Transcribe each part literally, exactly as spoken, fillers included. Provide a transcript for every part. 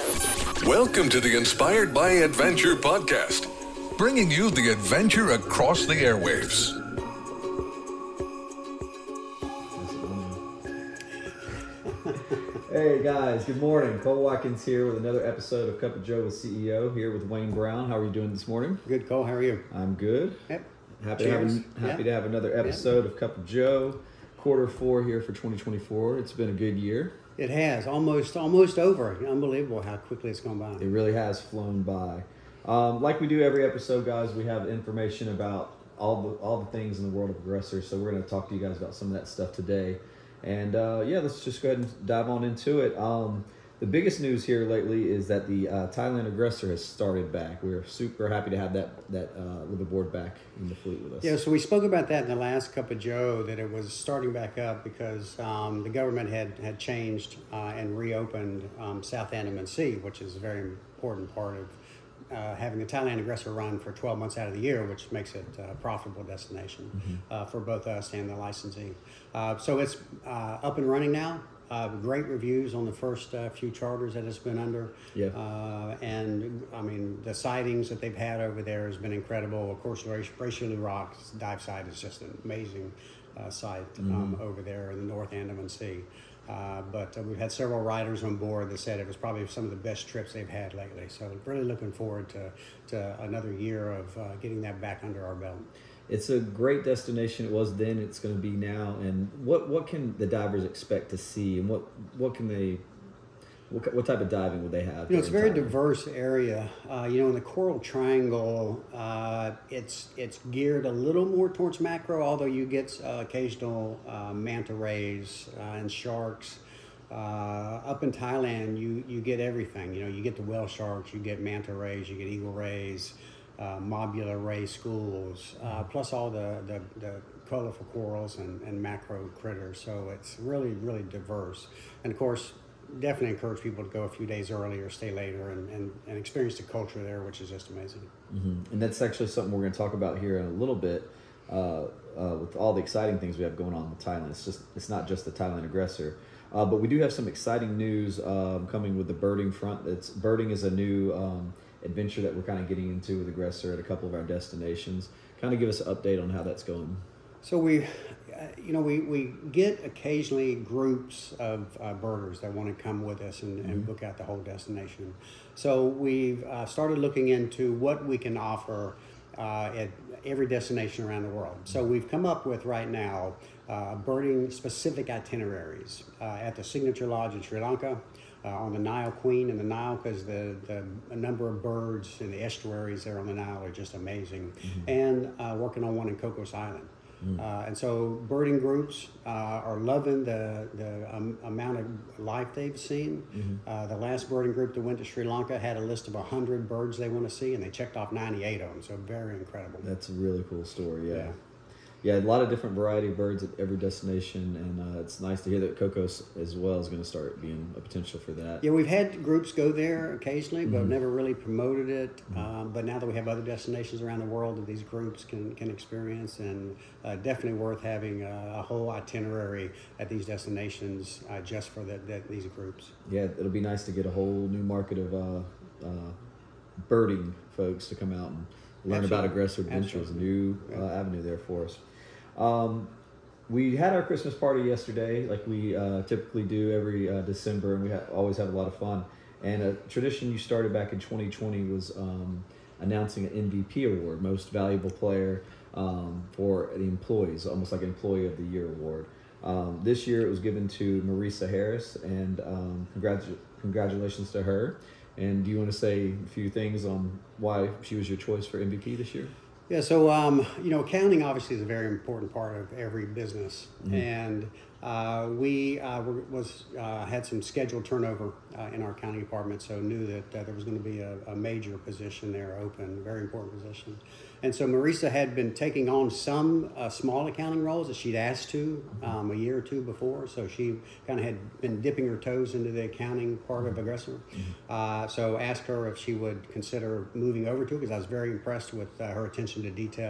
Welcome to the Inspired by Adventure podcast, bringing you the adventure across the airwaves. Hey guys, good morning. Cole Watkins here with another episode of Cup of Joe with C E O, here with Wayne Brown. How are you doing this morning? Good, Cole. How are you? I'm good. Yep. Happy, to have, Cheers. happy Yeah. to have another episode of Cup of Joe, quarter four here for twenty twenty-four. It's been a good year. It has almost almost over. Unbelievable how quickly it's gone by. It really has flown by. Um, like we do every episode, guys, we have information about all the all the things in the world of Aggressor. So we're going to talk to you guys about some of that stuff today. And uh, yeah, let's just go ahead and dive on into it. Um, the biggest news here lately is that the uh, Thailand Aggressor has started back. We're super happy to have that that uh, liveaboard back in the fleet with us. Yeah, so we spoke about that in the last Cup of Joe, that it was starting back up because um, the government had, had changed uh, and reopened um, South Andaman Sea, which is a very important part of uh, having the Thailand Aggressor run for twelve months out of the year, which makes it a profitable destination mm-hmm. uh, for both us and the licensee. Uh, so it's uh, up and running now. Uh, great reviews on the first uh, few charters that it's been under. Yeah. Uh, and, I mean, the sightings that they've had over there has been incredible. Of course, Ratio Rocks dive site is just an amazing uh, site mm-hmm. um, over there in the North Andaman Sea. Uh, but uh, we've had several riders on board that said it was probably some of the best trips they've had lately. So really looking forward to, to another year of uh, getting that back under our belt. It's a great destination. It was then. It's going to be now. And what, what can the divers expect to see? And what what can they? What, what type of diving would they have? You know, it's a very diverse area. Uh, you know, in the Coral Triangle, uh, it's it's geared a little more towards macro. Although you get uh, occasional uh, manta rays uh, and sharks. Uh, up in Thailand, you you get everything. You know, you get the whale sharks, you get manta rays, you get eagle rays. Uh, mobula ray schools, uh, plus all the, the, the colorful corals and, and macro critters. So it's really, really diverse. And of course, definitely encourage people to go a few days early or stay later and, and, and experience the culture there, which is just amazing. Mm-hmm. And that's actually something we're going to talk about here in a little bit uh, uh, with all the exciting things we have going on with Thailand. It's just it's not just the Thailand Aggressor. Uh, but we do have some exciting news um, coming with the birding front. It's, birding is a new um, adventure that we're kind of getting into with Aggressor at a couple of our destinations. Kind of give us an update on how that's going. So we, uh, you know, we, we get occasionally groups of uh, birders that want to come with us and, mm-hmm. and book out the whole destination. So we've uh, started looking into what we can offer uh, at every destination around the world. So we've come up with right now uh, birding specific itineraries uh, at the Signature Lodge in Sri Lanka. Uh, on the Nile Queen and the Nile, because the, the number of birds in the estuaries there on the Nile are just amazing, mm-hmm. and uh, working on one in Cocos Island. Mm-hmm. Uh, and so birding groups uh, are loving the, the um, amount of life they've seen. Mm-hmm. Uh, the last birding group that went to Sri Lanka had a list of one hundred birds they want to see, and they checked off ninety-eight of them, so very incredible. That's a really cool story, yeah. yeah. Yeah, a lot of different variety of birds at every destination, and uh, it's nice to hear that Cocos as well is going to start being a potential for that. Yeah, we've had groups go there occasionally, but mm-hmm. never really promoted it. Mm-hmm. Um, but now that we have other destinations around the world that these groups can, can experience, and uh, definitely worth having a, a whole itinerary at these destinations uh, just for the, the, these groups. Yeah, it'll be nice to get a whole new market of uh, uh, birding folks to come out and learn Absolutely. About Aggressor Adventures, a new uh, avenue there for us. Um, we had our Christmas party yesterday, like we uh, typically do every uh, December, and we ha- always have a lot of fun. And a tradition you started back in twenty twenty was um, announcing an M V P award, Most Valuable Player, um, for the employees, almost like an Employee of the Year award. Um, this year it was given to Marisa Harris, and um, congratu- congratulations to her. And do you want to say a few things on why she was your choice for M V P this year? Yeah, so, um, you know, accounting obviously is a very important part of every business. Mm-hmm. And uh, we uh, were, was uh, had some scheduled turnover uh, in our accounting department, so knew that uh, there was going to be a, a major position there open, a very important position. And so Marisa had been taking on some uh, small accounting roles that she'd asked to um, a year or two before. So she kind of had been dipping her toes into the accounting part of Aggressor. Mm-hmm. Uh, so asked her if she would consider moving over to it, because I was very impressed with uh, her attention to detail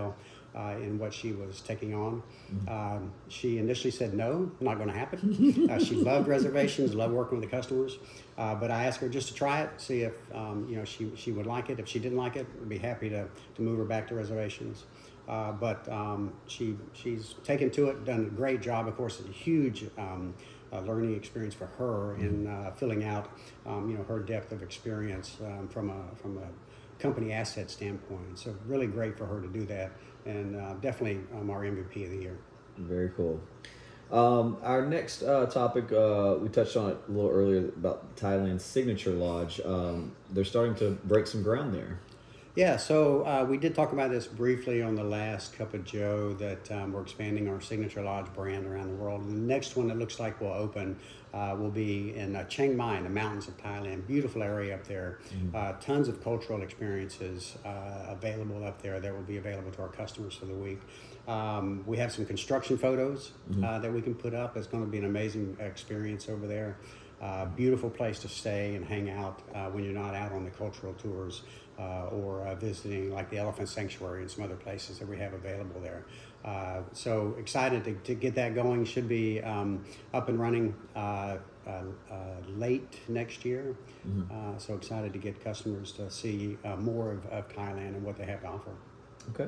uh, in what she was taking on. Um, she initially said no, not going to happen. uh, she loved reservations, loved working with the customers. Uh, but I asked her just to try it, see if um, you know she, she would like it. If she didn't like it, I'd be happy to, to move her back to reservations. Uh, but um, she she's taken to it, done a great job. Of course, it's a huge um, uh, learning experience for her in uh, filling out um, you know her depth of experience um, from a from a company asset standpoint. So really great for her to do that, and uh, definitely um, our M V P of the year. Very cool. Um, our next uh, topic, uh, we touched on it a little earlier about Thailand's Signature Lodge. Um, they're starting to break some ground there. Yeah, so uh, we did talk about this briefly on the last Cup of Joe, that um, we're expanding our Signature Lodge brand around the world. And the next one that looks like will open uh, will be in uh, Chiang Mai, in the mountains of Thailand. Beautiful area up there. Mm-hmm. Uh, tons of cultural experiences uh, available up there that will be available to our customers for the week. Um, we have some construction photos mm-hmm. uh, that we can put up. It's going to be an amazing experience over there. Uh, beautiful place to stay and hang out uh, when you're not out on the cultural tours uh, or uh, visiting like the Elephant Sanctuary and some other places that we have available there. Uh, so excited to, to get that going. Should be um, up and running uh, uh, uh, late next year. Mm-hmm. Uh, so excited to get customers to see uh, more of, of Thailand and what they have to offer. Okay.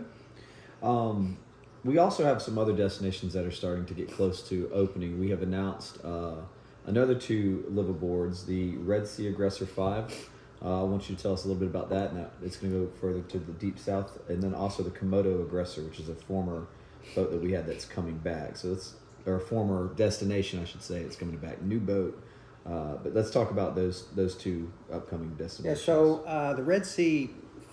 Um, we also have some other destinations that are starting to get close to opening. We have announced uh, another two liveaboards, the Red Sea Aggressor five. Uh, I want you to tell us a little bit about that. Now, it's going to go further to the deep south, and then also the Komodo Aggressor, which is a former boat that we had that's coming back. So it's or a former destination, I should say. It's coming back, new boat. Uh, but let's talk about those those two upcoming destinations. Yeah. So uh, the Red Sea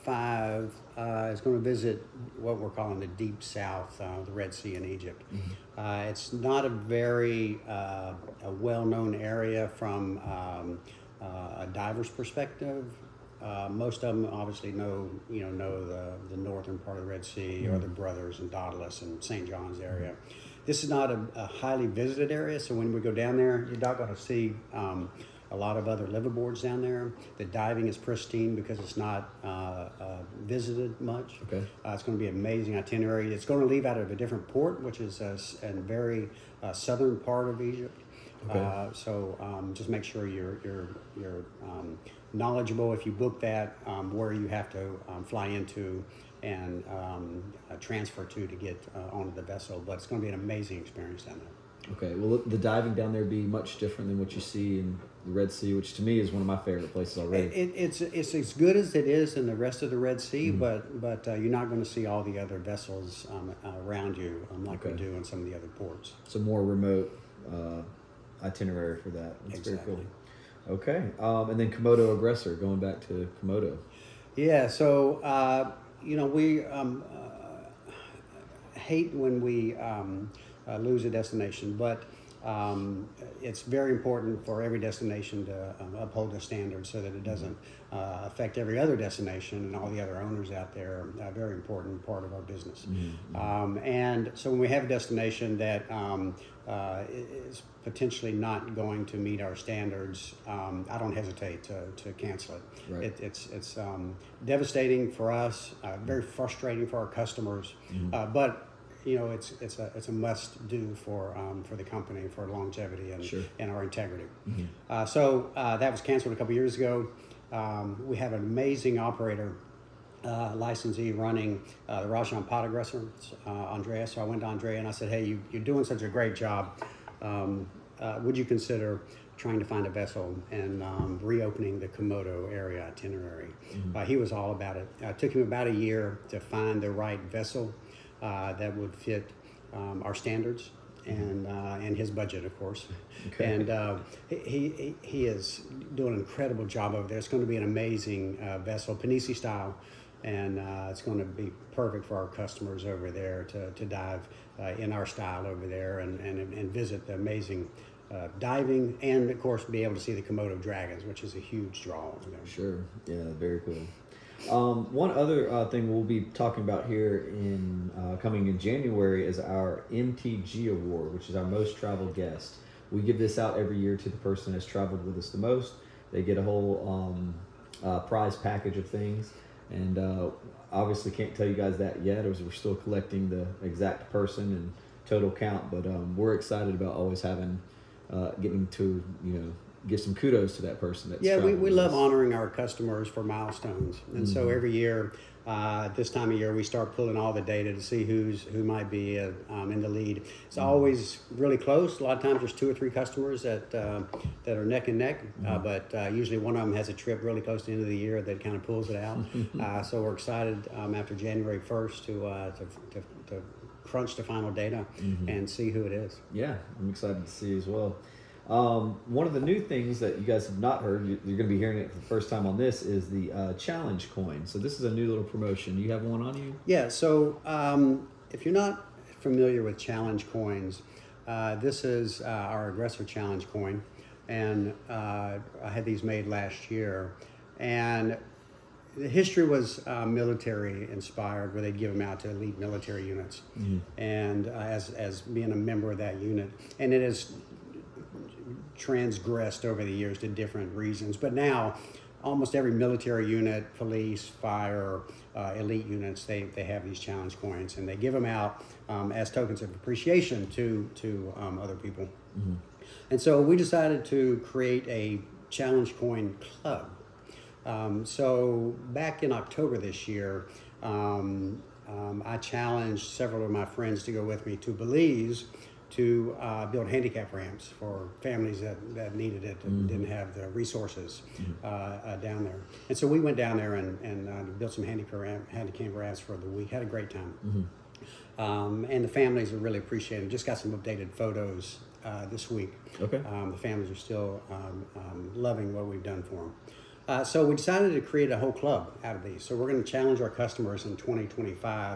five uh, is going to visit what we're calling the deep south, uh, the Red Sea in Egypt. Mm-hmm. Uh, it's not a very uh, a well-known area from um, uh, a diver's perspective. Uh, most of them obviously know, you know, know the, the northern part of the Red Sea, mm-hmm. or the Brothers and Daedalus and Saint John's area. This is not a, a highly visited area, so when we go down there, you're not going to see um, a lot of other liveaboards down there. The diving is pristine because it's not uh, uh, visited much. Okay. Uh, it's going to be an amazing itinerary. It's going to leave out of a different port, which is a, a very uh, southern part of Egypt. Okay. Uh, so um, just make sure you're you're you're um, knowledgeable if you book that, um, where you have to um, fly into and um, uh, transfer to to get uh, onto the vessel. But it's going to be an amazing experience down there. Okay. Will the diving down there be much different than what you see in the Red Sea, which to me is one of my favorite places already? It, it's it's as good as it is in the rest of the Red Sea, mm-hmm. but but uh, you're not going to see all the other vessels um, uh, around you um, like okay. we do in some of the other ports. So more remote uh, itinerary for that. That's exactly. very cool. Okay, um, and then Komodo Aggressor, going back to Komodo. Yeah, so uh, you know we um, uh, hate when we um, uh, lose a destination, but um, it's very important for every destination to um, uphold the standards so that it doesn't uh, affect every other destination and all the other owners out there. A very important part of our business. Mm-hmm. Um, and so when we have a destination that um, uh, is potentially not going to meet our standards, um, I don't hesitate to, to cancel it. Right. it it's it's um, devastating for us, uh, very frustrating for our customers, mm-hmm. uh, but you know, it's it's a it's a must do for um, for the company, for longevity and sure. and our integrity. Mm-hmm. Uh, so uh, that was canceled a couple years ago. Um, we have an amazing operator, uh, licensee running uh, the Rajan Pod Aggressor, uh, Andrea. So I went to Andrea and I said, "Hey, you you're doing such a great job. Um, uh, would you consider trying to find a vessel and um, reopening the Komodo area itinerary?" Mm-hmm. Uh, he was all about it. Uh, it took him about a year to find the right vessel Uh, that would fit um, our standards and uh, and his budget, of course. Okay. And uh, he, he he is doing an incredible job over there. It's going to be an amazing uh, vessel, Panisi style, and uh, it's going to be perfect for our customers over there to, to dive uh, in our style over there and, and, and visit the amazing uh, diving and, of course, be able to see the Komodo dragons, which is a huge draw. You know. Sure. Yeah, very cool. Um, one other uh, thing we'll be talking about here in uh, coming in January is our M T G Award, which is our most traveled guest. We give this out every year to the person that has traveled with us the most. They get a whole um, uh, prize package of things. and uh, obviously can't tell you guys that yet, as we're still collecting the exact person and total count. But um, we're excited about always having, uh, getting to, you know, give some kudos to that person. That's yeah, we, we love us. honoring our customers for milestones. And mm-hmm. so every year, uh, this time of year, we start pulling all the data to see who's who might be uh, um, in the lead. It's mm-hmm. always really close. A lot of times there's two or three customers that uh, that are neck and neck, mm-hmm. uh, but uh, usually one of them has a trip really close to the end of the year that kind of pulls it out. uh, so we're excited um, after January first to, uh, to, to, to crunch the final data mm-hmm. and see who it is. Yeah, I'm excited to see as well. Um, one of the new things that you guys have not heard, you're going to be hearing it for the first time on this, is the uh, challenge coin. So this is a new little promotion. You have one on you? Yeah, so um, if you're not familiar with challenge coins, uh, this is uh, our Aggressor challenge coin. And uh, I had these made last year. And the history was uh, military inspired, where they'd give them out to elite military units. Mm-hmm. And uh, as, as being a member of that unit. And it is transgressed over the years to different reasons, but now almost every military unit, police, fire, uh, elite units, they, they have these challenge coins, and they give them out um, as tokens of appreciation to to um, other people. Mm-hmm. And so we decided to create a challenge coin club. Um, so back in October this year, um, um, I challenged several of my friends to go with me to Belize to uh, build handicap ramps for families that, that needed it and mm-hmm. didn't have the resources mm-hmm. uh, uh, down there. And so we went down there and, and uh, built some handicap, ramp, handicap ramps for the week. Had a great time. Mm-hmm. Um, and the families are really appreciating. Just got some updated photos uh, this week. Okay. Um, the families are still um, um, loving what we've done for them. Uh, so we decided to create a whole club out of these. So we're going to challenge our customers in twenty twenty-five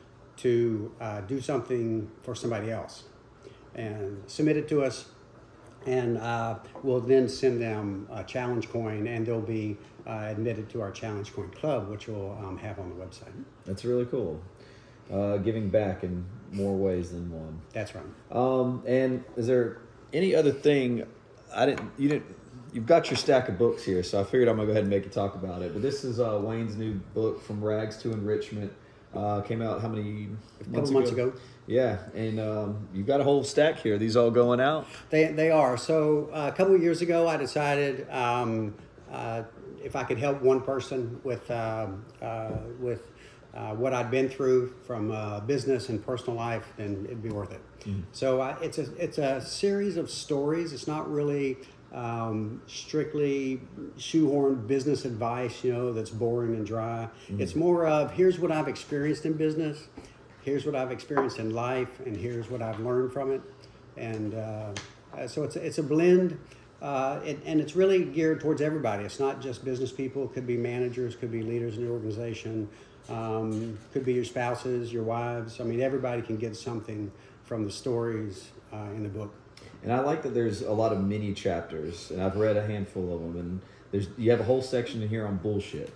to uh, do something for somebody else. And submit it to us, and uh, we'll then send them a challenge coin, and they'll be uh, admitted to our challenge coin club, which we'll um, have on the website. That's really cool. Uh, giving back in more ways than one. That's right. Um, and is there any other thing? I didn't. You didn't. You've got your stack of books here, so I figured I'm gonna go ahead and make you talk about it. But this is uh, Wayne's new book, From Rags to Enrichment. Uh, came out how many a couple months ago? Yeah, and um, you've got a whole stack here. Are these all going out? They they are. So uh, a couple of years ago, I decided um, uh, if I could help one person with uh, uh, with uh, what I'd been through from uh, business and personal life, then it'd be worth it. Mm-hmm. So uh, it's a it's a series of stories. It's not really um, strictly shoehorned business advice, you know, that's boring and dry. Mm-hmm. It's more of, here's what I've experienced in business. Here's what I've experienced in life, and here's what I've learned from it. And uh, so it's a, it's a blend, uh, it, and it's really geared towards everybody. It's not just business people. It could be managers, could be leaders in the organization, um, could be your spouses, your wives. I mean, everybody can get something from the stories uh, in the book. And I like that there's a lot of mini chapters, and I've read a handful of them, and there's you have a whole section in here on bullshit.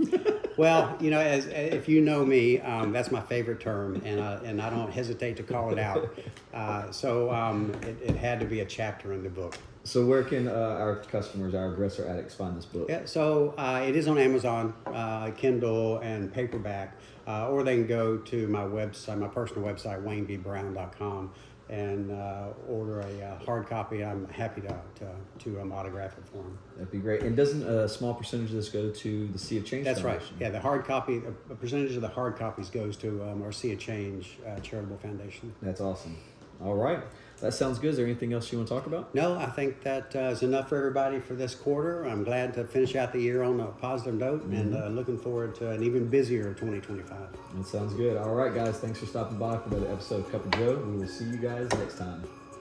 Well, you know, as if you know me, um, that's my favorite term, and uh, and I don't hesitate to call it out. Uh, so um, it, it had to be a chapter in the book. So where can uh, our customers, our Aggressor addicts, find this book? Yeah, so uh, it is on Amazon, uh, Kindle, and paperback, uh, or they can go to my website, my personal website, wayne b brown dot com. And uh, order a uh, hard copy. I'm happy to to, to um, autograph it for them. That'd be great. And doesn't a small percentage of this go to the Sea of Change That's Foundation? right. Yeah, the hard copy, a percentage of the hard copies goes to um, our Sea of Change uh, charitable foundation. That's awesome. All right. That sounds good. Is there anything else you want to talk about? No, I think that uh, is enough for everybody for this quarter. I'm glad to finish out the year on a positive note, mm-hmm. and uh, looking forward to an even busier twenty twenty-five. That sounds good. All right, guys. Thanks for stopping by for another episode of Cup of Joe. We will see you guys next time.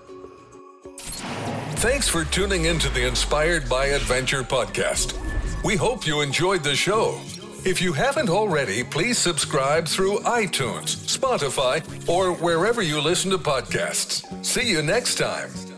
Thanks for tuning into the Inspired by Adventure podcast. We hope you enjoyed the show. If you haven't already, please subscribe through iTunes, Spotify, or wherever you listen to podcasts. See you next time.